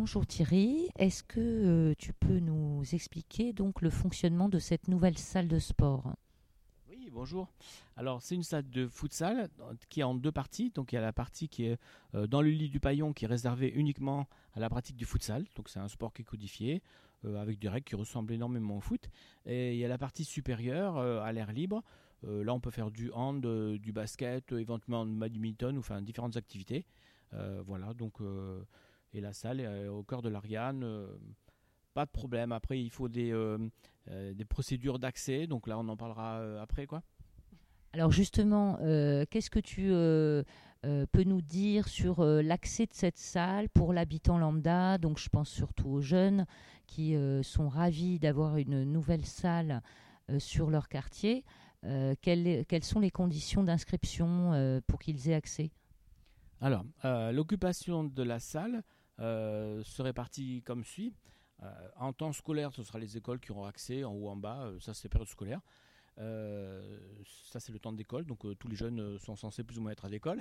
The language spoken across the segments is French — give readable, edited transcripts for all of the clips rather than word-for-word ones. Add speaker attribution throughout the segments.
Speaker 1: Bonjour Thierry, est-ce que tu peux nous expliquer donc le fonctionnement de cette nouvelle salle de sport?
Speaker 2: Oui, bonjour. Alors, c'est une salle de futsal qui est en deux parties. Donc, il y a la partie qui est dans le lit du paillon qui est réservée uniquement à la pratique du futsal. Donc, c'est un sport qui est codifié avec des règles qui ressemblent énormément au foot. Et il y a la partie supérieure à l'air libre. Là, on peut faire du hand, du basket, éventuellement du badminton, ou enfin différentes activités. Voilà, donc, et la salle est au cœur de l'Ariane. Pas de problème. Après, il faut des procédures d'accès. Donc là, on en parlera après, quoi.
Speaker 1: Alors justement, qu'est-ce que tu peux nous dire sur l'accès de cette salle pour l'habitant lambda? Donc je pense surtout aux jeunes qui sont ravis d'avoir une nouvelle salle sur leur quartier. Quelles sont les conditions d'inscription pour qu'ils aient accès?
Speaker 2: Alors, l'occupation de la salle se répartit comme suit. En temps scolaire, ce sera les écoles qui auront accès, en haut, en bas. Ça, c'est période scolaire. Ça, c'est le temps d'école. Donc, tous les jeunes sont censés plus ou moins être à l'école.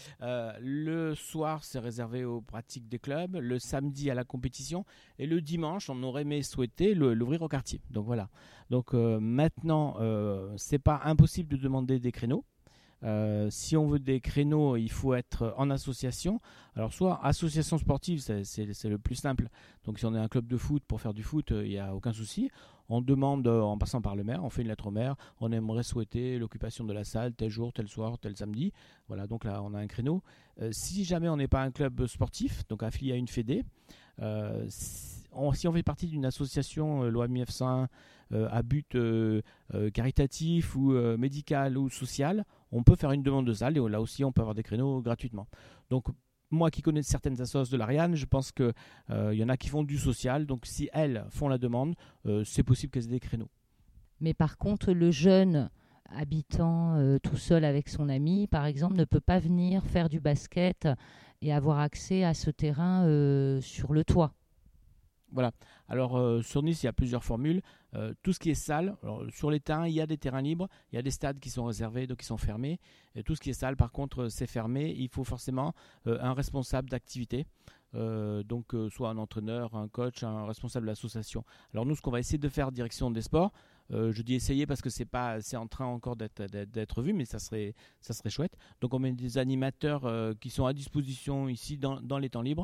Speaker 2: Le soir, c'est réservé aux pratiques des clubs. Le samedi, à la compétition. Et le dimanche, on aurait aimé souhaiter l'ouvrir au quartier. Donc, voilà. Donc, maintenant, c'est pas impossible de demander des créneaux. Si on veut des créneaux, il faut être en association. Alors, soit association sportive, c'est le plus simple. Donc, si on est un club de foot pour faire du foot, il n'y a aucun souci. On demande en passant par le maire, on fait une lettre au maire. On aimerait souhaiter l'occupation de la salle tel jour, tel soir, tel samedi. Voilà, donc là, on a un créneau. Si jamais on n'est pas un club sportif, donc affilié à une fédé, si on fait partie d'une association loi 1901 à but caritatif ou médical ou social, on peut faire une demande de salle et là aussi on peut avoir des créneaux gratuitement. Donc moi qui connais certaines associations de l'Ariane, je pense qu'il y en a qui font du social, donc si elles font la demande, c'est possible qu'elles aient des créneaux.
Speaker 1: Mais par contre, le jeune habitant tout seul avec son ami, par exemple, ne peut pas venir faire du basket et avoir accès à ce terrain sur le toit.
Speaker 2: Voilà. Alors sur Nice, il y a plusieurs formules. Tout ce qui est salle, alors, sur les terrains, il y a des terrains libres, il y a des stades qui sont réservés, donc qui sont fermés. Et tout ce qui est salle, par contre, c'est fermé. Il faut forcément un responsable d'activité. Donc soit un entraîneur, un coach, un responsable de l'association. Alors nous, ce qu'on va essayer de faire direction des sports, je dis essayer parce que c'est en train encore d'être vu, mais ça serait chouette. Donc on met des animateurs qui sont à disposition ici dans les temps libres.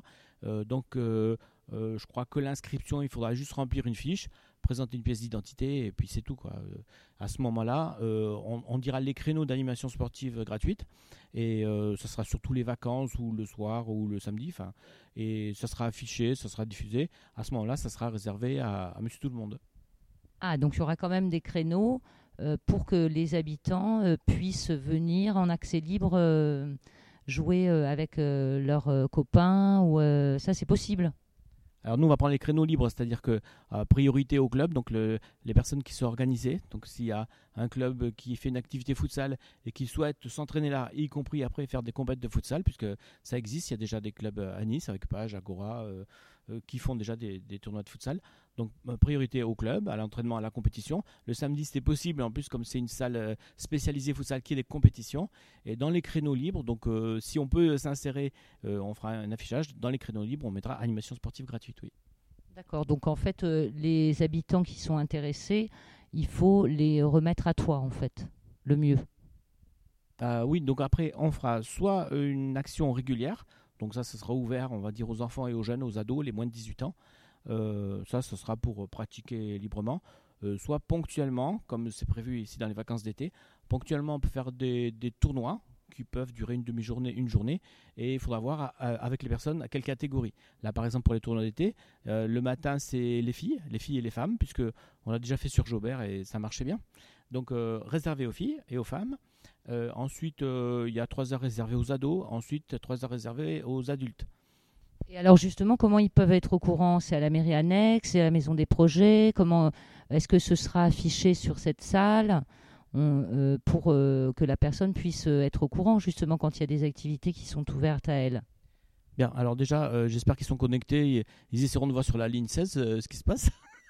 Speaker 2: Je crois que l'inscription, il faudra juste remplir une fiche, présenter une pièce d'identité et puis c'est tout, quoi. À ce moment-là, on dira les créneaux d'animation sportive gratuite et ça sera sur tous les vacances ou le soir ou le samedi, et ça sera affiché, ça sera diffusé. À ce moment-là, ça sera réservé à Monsieur Tout le Monde.
Speaker 1: Ah, donc il y aura quand même des créneaux pour que les habitants puissent venir en accès libre jouer avec leurs copains ou ça c'est possible.
Speaker 2: Alors nous, on va prendre les créneaux libres, c'est-à-dire que priorité au club, donc les personnes qui sont organisées. Donc s'il y a un club qui fait une activité futsal et qui souhaite s'entraîner là, y compris après faire des compétitions de futsal, puisque ça existe, il y a déjà des clubs à Nice avec Page, Agora, qui font déjà des tournois de futsal. Donc priorité au club, à l'entraînement, à la compétition. Le samedi, c'est possible, en plus comme c'est une salle spécialisée futsal qui est des compétitions. Et dans les créneaux libres, donc si on peut s'insérer, on fera un affichage. Dans les créneaux libres, on mettra animation sportive gratuite, oui.
Speaker 1: D'accord, donc en fait les habitants qui sont intéressés, il faut les remettre à toi en fait, le mieux.
Speaker 2: Oui, donc après, on fera soit une action régulière, donc ça sera ouvert, on va dire, aux enfants et aux jeunes, aux ados, les moins de 18 ans. Ça, ce sera pour pratiquer librement. Soit ponctuellement, comme c'est prévu ici dans les vacances d'été. Ponctuellement, on peut faire des tournois qui peuvent durer une demi-journée, une journée, et il faudra voir avec les personnes à quelle catégorie. Là, par exemple, pour les tournois d'été, le matin, c'est les filles et les femmes, puisque on l'a déjà fait sur Jaubert et ça marchait bien. Donc, réservé aux filles et aux femmes. Ensuite, il y a 3 heures réservées aux ados. Ensuite, 3 heures réservées aux adultes.
Speaker 1: Et alors justement, comment ils peuvent être au courant? C'est à la mairie annexe, c'est à la maison des projets? Comment est-ce que ce sera affiché sur cette salle pour que la personne puisse être au courant justement quand il y a des activités qui sont ouvertes à elle?
Speaker 2: Bien, alors déjà, j'espère qu'ils sont connectés. Ils essaieront de voir sur la ligne 16 ce qui se passe,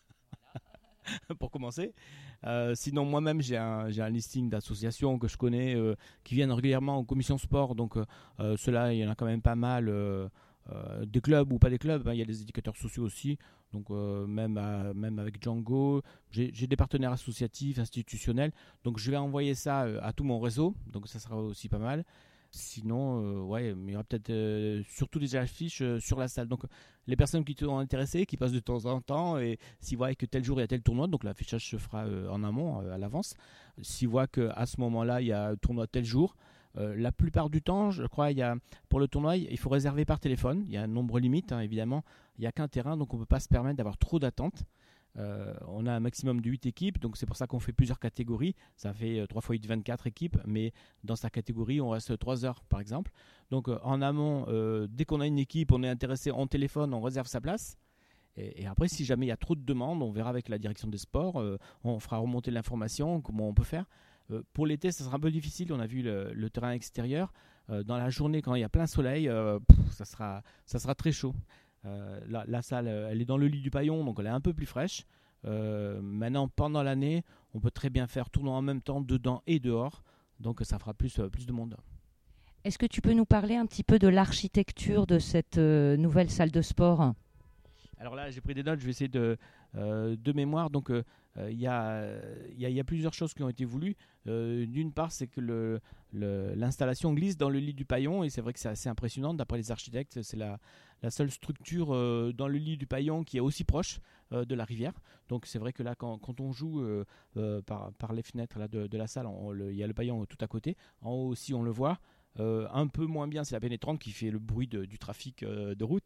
Speaker 2: pour commencer. Sinon, moi-même, j'ai un listing d'associations que je connais qui viennent régulièrement aux commissions sport. Donc, ceux-là, il y en a quand même pas mal des clubs ou pas des clubs, il y a des éducateurs sociaux aussi. Donc même avec Django, j'ai des partenaires associatifs, institutionnels. Donc je vais envoyer ça à tout mon réseau. Donc ça sera aussi pas mal. Sinon, ouais, il y aura peut-être surtout des affiches sur la salle. Donc les personnes qui sont intéressées, qui passent de temps en temps, et s'ils voient que tel jour il y a tel tournoi, donc l'affichage se fera en amont, à l'avance. S'ils voient qu'à ce moment-là, il y a un tournoi tel jour, la plupart du temps, je crois, pour le tournoi, il faut réserver par téléphone. Il y a un nombre limite, hein, évidemment. Il n'y a qu'un terrain, donc on ne peut pas se permettre d'avoir trop d'attentes. On a un maximum de 8 équipes, donc c'est pour ça qu'on fait plusieurs catégories. Ça fait 3 x 8, 24 équipes, mais dans sa catégorie, on reste 3 heures par exemple. Donc en amont, dès qu'on a une équipe, on est intéressé, on téléphone, on réserve sa place. Et après, si jamais il y a trop de demandes, on verra avec la direction des sports, on fera remonter l'information, comment on peut faire. Pour l'été, ça sera un peu difficile. On a vu le terrain extérieur. Dans la journée, quand il y a plein soleil, ça sera très chaud. La salle, elle est dans le lit du Paillon, donc elle est un peu plus fraîche. Maintenant, pendant l'année, on peut très bien faire tournoi en même temps, dedans et dehors. Donc ça fera plus de monde.
Speaker 1: Est-ce que tu peux nous parler un petit peu de l'architecture de cette nouvelle salle de sport ?
Speaker 2: Alors là, j'ai pris des notes, je vais essayer de mémoire. Donc, il y a plusieurs choses qui ont été voulues. D'une part, c'est que l'installation glisse dans le lit du Paillon, et c'est vrai que c'est assez impressionnant. D'après les architectes, c'est la seule structure dans le lit du Paillon qui est aussi proche de la rivière. Donc, c'est vrai que là, quand on joue par les fenêtres là, de la salle, il y a le Paillon tout à côté. En haut aussi, on le voit. Un peu moins bien, c'est la pénétrante qui fait le bruit du trafic de route,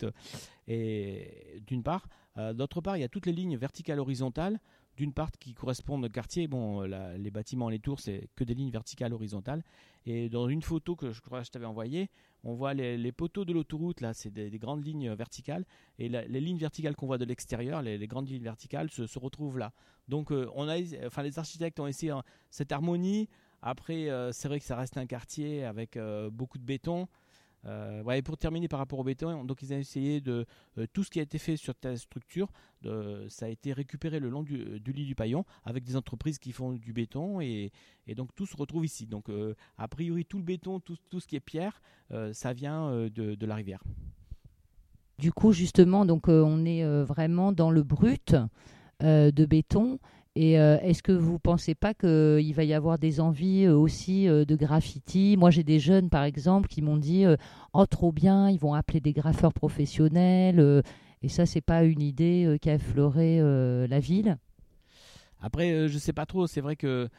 Speaker 2: et d'une part. D'autre part, il y a toutes les lignes verticales horizontales, d'une part qui correspondent au quartier. Bon, les bâtiments, les tours, c'est que des lignes verticales horizontales. Et dans une photo que je crois que je t'avais envoyée, on voit les poteaux de l'autoroute, là, c'est des grandes lignes verticales. Et les lignes verticales qu'on voit de l'extérieur, les grandes lignes verticales, se retrouvent là. Donc, les architectes ont essayé cette harmonie. Après, c'est vrai que ça reste un quartier avec beaucoup de béton. Et pour terminer par rapport au béton, donc ils ont essayé de tout ce qui a été fait sur ta structure, ça a été récupéré le long du lit du Paillon avec des entreprises qui font du béton, et donc tout se retrouve ici. Donc a priori tout le béton, tout ce qui est pierre, ça vient de la rivière.
Speaker 1: Du coup, justement, donc on est vraiment dans le brut de béton. Et est-ce que vous ne pensez pas qu'il va y avoir des envies aussi de graffiti ? Moi, j'ai des jeunes, par exemple, qui m'ont dit « Oh, trop bien, ils vont appeler des graffeurs professionnels. » Et ça, ce n'est pas une idée qui a effleuré la ville.
Speaker 2: Après, je ne sais pas trop. C'est vrai que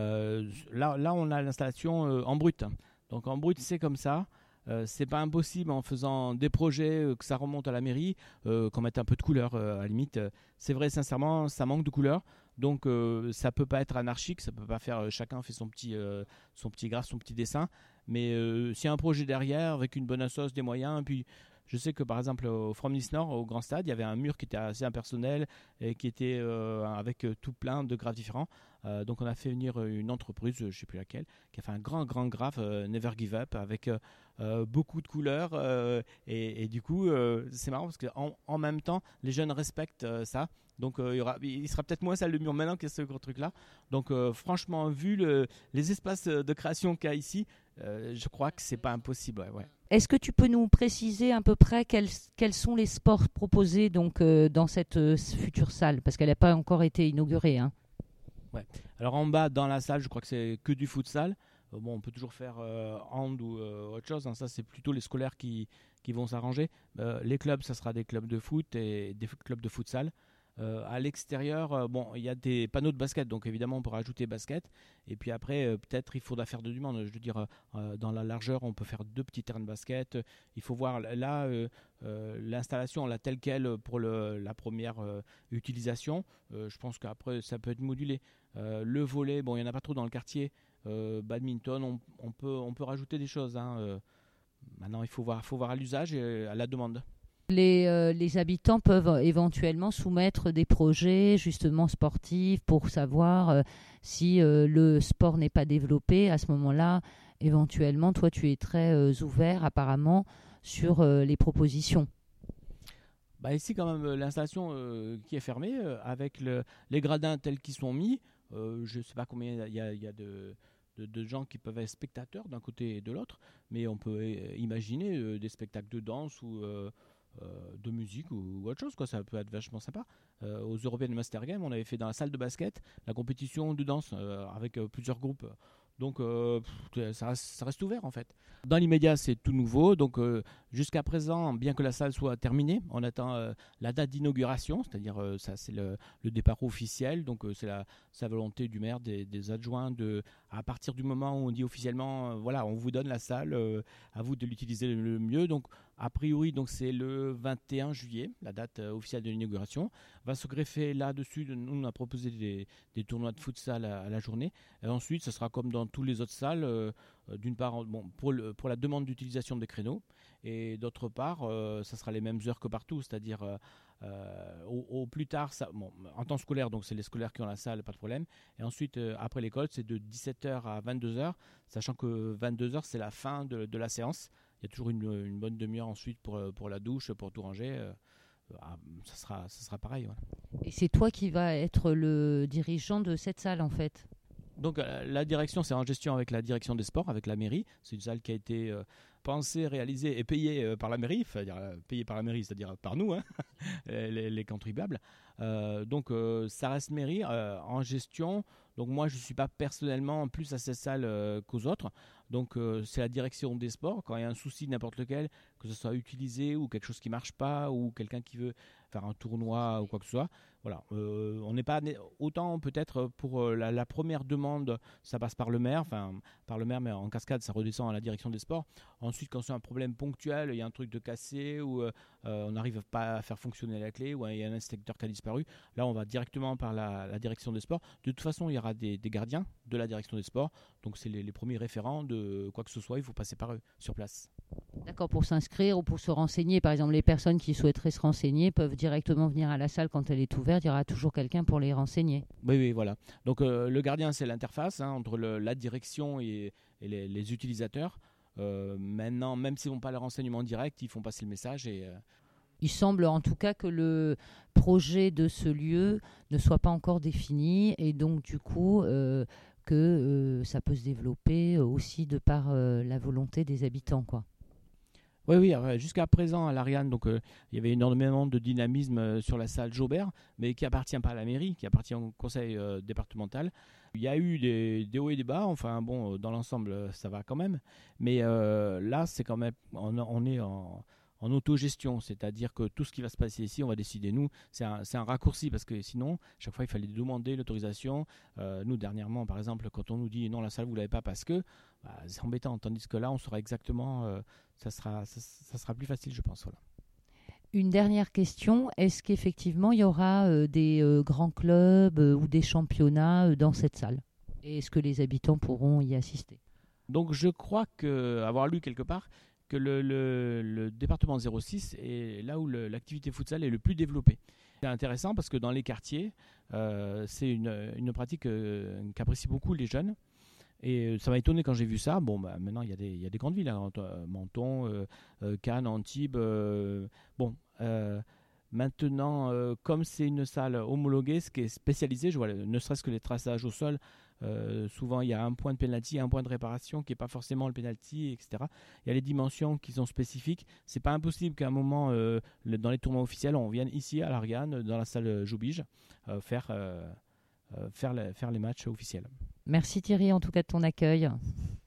Speaker 2: là, on a l'installation en brut. Donc en brut, c'est comme ça. C'est pas impossible en faisant des projets que ça remonte à la mairie, qu'on mette un peu de couleur à la limite. C'est vrai, sincèrement, ça manque de couleur. Donc ça peut pas être anarchique, ça peut pas faire chacun fait son petit graphe, son petit dessin. Mais s'il y a un projet derrière avec une bonne assoce, des moyens, puis je sais que par exemple au From Nice Nord, au Grand Stade, il y avait un mur qui était assez impersonnel et qui était avec tout plein de graphes différents. Donc on a fait venir une entreprise, je ne sais plus laquelle, qui a fait un grand graphe Never Give Up avec beaucoup de couleurs, et du coup c'est marrant parce qu'en même temps les jeunes respectent ça. Donc il sera peut-être moins sale de mur maintenant qu'il y a ce gros truc là. Donc franchement, vu les espaces de création qu'il y a ici, je crois que c'est pas impossible. Ouais.
Speaker 1: Est-ce que tu peux nous préciser à peu près quels sont les sports proposés donc, dans cette future salle ? Parce qu'elle n'a pas encore été inaugurée. Hein.
Speaker 2: Ouais. Alors en bas dans la salle, je crois que c'est que du futsal. On peut toujours faire hand ou autre chose. Hein. Ça, c'est plutôt les scolaires qui vont s'arranger. Les clubs, ça sera des clubs de foot et des clubs de futsal. À l'extérieur, il y a des panneaux de basket, donc évidemment on peut rajouter basket. Et puis après, peut-être il faudra faire du monde. Je veux dire, dans la largeur, on peut faire 2 petits terrains de basket. Il faut voir là l'installation là telle quelle pour la première utilisation. Je pense qu'après ça peut être modulé. Le volley, il y en a pas trop dans le quartier. Badminton, on peut rajouter des choses. Hein. Maintenant, il faut voir à l'usage et à la demande.
Speaker 1: Les habitants peuvent éventuellement soumettre des projets justement sportifs pour savoir si le sport n'est pas développé. À ce moment-là, éventuellement, toi, tu es très ouvert apparemment sur les propositions.
Speaker 2: Ici, quand même, l'installation qui est fermée avec les gradins tels qu'ils sont mis. Je ne sais pas combien il y a de de gens qui peuvent être spectateurs d'un côté et de l'autre, mais on peut imaginer des spectacles de danse ou de musique ou autre chose, quoi. Ça peut être vachement sympa. Aux European Master Games, on avait fait dans la salle de basket la compétition de danse avec plusieurs groupes. Donc ça reste ouvert en fait. Dans l'immédiat, c'est tout nouveau. Donc jusqu'à présent, bien que la salle soit terminée, on attend la date d'inauguration, c'est-à-dire ça c'est le départ officiel. Donc c'est sa volonté du maire, des adjoints, à partir du moment où on dit officiellement, voilà, on vous donne la salle, à vous de l'utiliser le mieux. Donc a priori, donc c'est le 21 juillet, la date officielle de l'inauguration. Va se greffer là-dessus. Nous, on a proposé des tournois de futsal à la journée. Et ensuite, ce sera comme dans toutes les autres salles, d'une part pour la demande d'utilisation des créneaux, et d'autre part, ça sera les mêmes heures que partout, c'est-à-dire au plus tard, en temps scolaire, donc c'est les scolaires qui ont la salle, pas de problème. Et ensuite, après l'école, c'est de 17h à 22h, sachant que 22h, c'est la fin de la séance. Il y a toujours une bonne demi-heure ensuite pour la douche, pour tout ranger. Ça sera pareil. Voilà.
Speaker 1: Et c'est toi qui vas être le dirigeant de cette salle en fait?
Speaker 2: Donc la direction, c'est en gestion avec la direction des sports, avec la mairie. C'est une salle qui a été pensée, réalisée et payée par la mairie, payée par la mairie, c'est-à-dire par nous, hein, les contribuables. Donc ça reste mairie en gestion. Donc moi, je ne suis pas personnellement plus à cette salle qu'aux autres. Donc c'est la direction des sports. Quand il y a un souci n'importe lequel, que ce soit utilisé ou quelque chose qui ne marche pas ou quelqu'un qui veut faire un tournoi ou quoi que ce soit, voilà. On n'est pas autant peut-être pour la première demande, ça passe par le maire, mais en cascade ça redescend à la direction des sports. Ensuite, quand c'est un problème ponctuel, il y a un truc de cassé ou on n'arrive pas à faire fonctionner la clé ou il y a un inspecteur qui a disparu, là on va directement par la direction des sports. De toute façon, il y aura des gardiens de la direction des sports, donc c'est les premiers référents de quoi que ce soit, il faut passer par eux sur place.
Speaker 1: D'accord, pour s'inscrire ou pour se renseigner, par exemple les personnes qui souhaiteraient se renseigner peuvent directement venir à la salle quand elle est ouverte, il y aura toujours quelqu'un pour les renseigner.
Speaker 2: Oui, voilà. Donc le gardien, c'est l'interface entre la direction et les utilisateurs. Maintenant, même s'ils n'ont pas le renseignement direct, ils font passer le message.
Speaker 1: Il semble en tout cas que le projet de ce lieu ne soit pas encore défini et donc du coup que ça peut se développer aussi de par la volonté des habitants, quoi.
Speaker 2: Oui, jusqu'à présent à l'Ariane, donc il y avait énormément de dynamisme sur la salle Jaubert, mais qui appartient pas à la mairie, qui appartient au conseil départemental. Il y a eu des hauts et des bas, enfin bon, dans l'ensemble ça va quand même, mais là c'est quand même, on est en autogestion, c'est-à-dire que tout ce qui va se passer ici, on va décider nous. C'est un raccourci parce que sinon, chaque fois, il fallait demander l'autorisation. Nous, dernièrement, par exemple, quand on nous dit non, la salle, vous l'avez pas parce que, c'est embêtant. Tandis que là, on saura exactement, ça sera plus facile, je pense. Voilà.
Speaker 1: Une dernière question, est-ce qu'effectivement, il y aura des grands clubs ou des championnats dans cette salle? Et est-ce que les habitants pourront y assister?
Speaker 2: Donc, je crois avoir lu quelque part que le département 06 est là où l'activité futsal est le plus développée. C'est intéressant parce que dans les quartiers, c'est une pratique qu'apprécient beaucoup les jeunes. Et ça m'a étonné quand j'ai vu ça. Bon, maintenant, il y a des grandes villes, hein, Menton, Cannes, Antibes. Maintenant, comme c'est une salle homologuée, ce qui est spécialisé, je vois, ne serait-ce que les traçages au sol, souvent il y a un point de penalty, un point de réparation qui n'est pas forcément le penalty, etc. Il y a les dimensions qui sont spécifiques. C'est pas impossible qu'à un moment, dans les tournois officiels, on vienne ici à l'Ariane, dans la salle Joubige, faire les matchs officiels.
Speaker 1: Merci Thierry en tout cas de ton accueil.